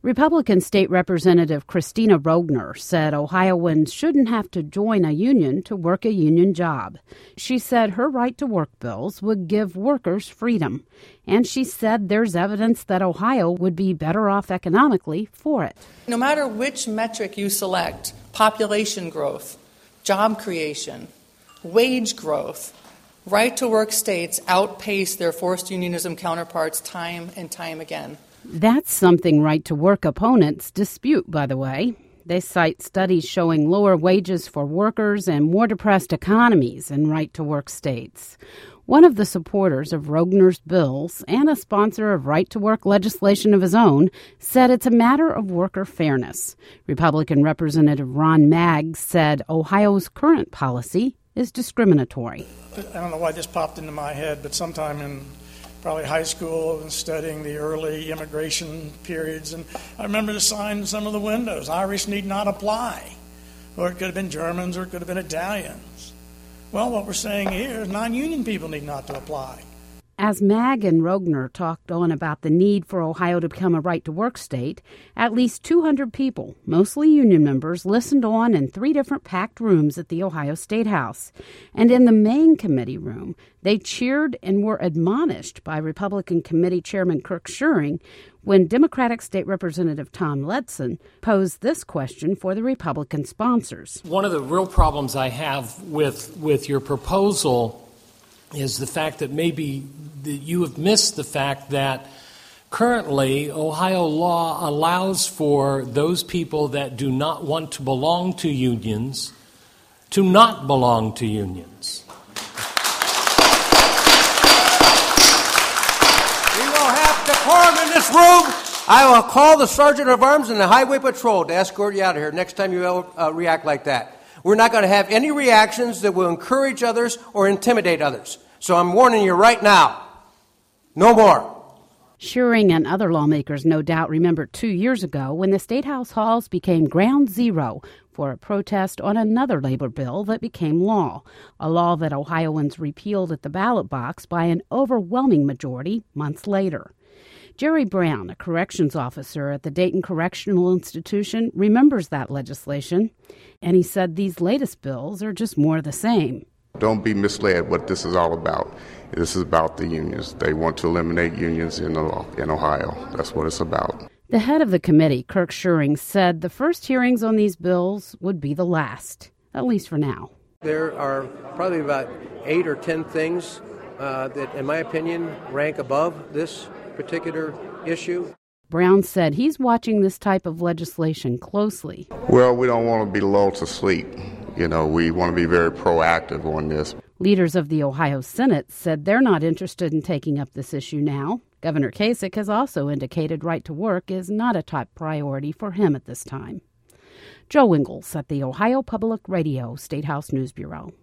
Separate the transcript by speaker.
Speaker 1: Republican State Representative Christina Rogner said Ohioans shouldn't have to join a union to work a union job. She said her right-to-work bills would give workers freedom, and she said there's evidence that Ohio would be better off economically for it.
Speaker 2: No matter which metric you select, population growth, job creation, wage growth, right-to-work states outpace their forced unionism counterparts time and time again.
Speaker 1: That's something right-to-work opponents dispute, by the way. They cite studies showing lower wages for workers and more depressed economies in right-to-work states. One of the supporters of Rogner's bills and a sponsor of right-to-work legislation of his own said it's a matter of worker fairness. Republican Representative Ron Maggs said Ohio's current policy is discriminatory.
Speaker 3: I don't know why this popped into my head, but sometime in probably high school and studying the early immigration periods, and I remember the sign in some of the windows, Irish need not apply. Or it could have been Germans, or it could have been Italians. Well, what we're saying here is non-union people need not to apply.
Speaker 1: As Mag and Rogner talked on about the need for Ohio to become a right-to-work state, at least 200 people, mostly union members, listened on in 3 different packed rooms at the Ohio State House. And in the main committee room, they cheered and were admonished by Republican Committee Chairman Kirk Scheuring when Democratic State Representative Tom Ledson posed this question for the Republican sponsors.
Speaker 4: One of the real problems I have with your proposal is the fact that maybe you have missed the fact that currently Ohio law allows for those people that do not want to belong to unions to not belong to unions.
Speaker 5: We will have decorum in this room. I will call the Sergeant of Arms and the Highway Patrol to escort you out of here next time you react like that. We're not going to have any reactions that will encourage others or intimidate others. So I'm warning you right now. No more.
Speaker 1: Scheuring and other lawmakers no doubt remember 2 years ago when the State House halls became ground zero for a protest on another labor bill that became law, a law that Ohioans repealed at the ballot box by an overwhelming majority months later. Jerry Brown, a corrections officer at the Dayton Correctional Institution, remembers that legislation, and he said these latest bills are just more of the same.
Speaker 6: Don't be misled what this is all about. This is about the unions. They want to eliminate unions in Ohio. That's what it's about.
Speaker 1: The head of the committee, Kirk Scheuring, said the first hearings on these bills would be the last, at least for now.
Speaker 5: There are probably about 8 or 10 things that, in my opinion, rank above this particular issue.
Speaker 1: Brown said he's watching this type of legislation closely.
Speaker 6: Well, we don't want to be lulled to sleep. We want to be very proactive on this.
Speaker 1: Leaders of the Ohio Senate said they're not interested in taking up this issue now. Governor Kasich has also indicated right to work is not a top priority for him at this time. Joe Ingles at the Ohio Public Radio State House News Bureau.